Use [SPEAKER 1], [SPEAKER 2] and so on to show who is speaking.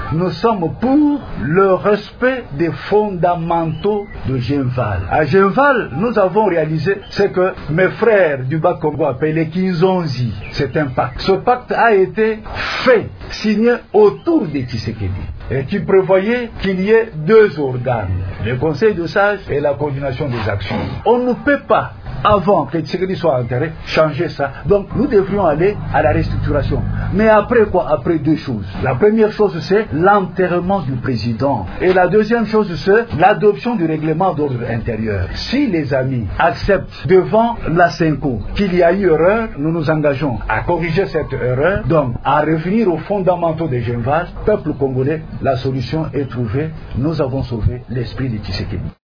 [SPEAKER 1] nous sommes pour le respect des fondamentaux de Genval. À Genval, nous avons réalisé ce que mes frères du Bas-Congo appelaient Kinzonzi. C'est un pacte. Ce pacte a été fait, signé autour de Tshisekedi, et qui prévoyait qu'il y ait 2 organes, le Conseil de sages et la coordination des actions. On ne peut pas, avant que Tshisekedi soit enterré, changer ça. Donc nous devrions aller à la restructuration. Mais après quoi? Après 2 choses. La première chose, c'est l'enterrement du président. Et la deuxième chose, c'est l'adoption du règlement d'ordre intérieur. Si les amis acceptent devant la CENCO qu'il y a eu erreur, nous nous engageons à corriger cette erreur, donc à revenir aux fondamentaux de Genval. Peuple congolais, la solution est trouvée. Nous avons sauvé l'esprit de Tshisekedi.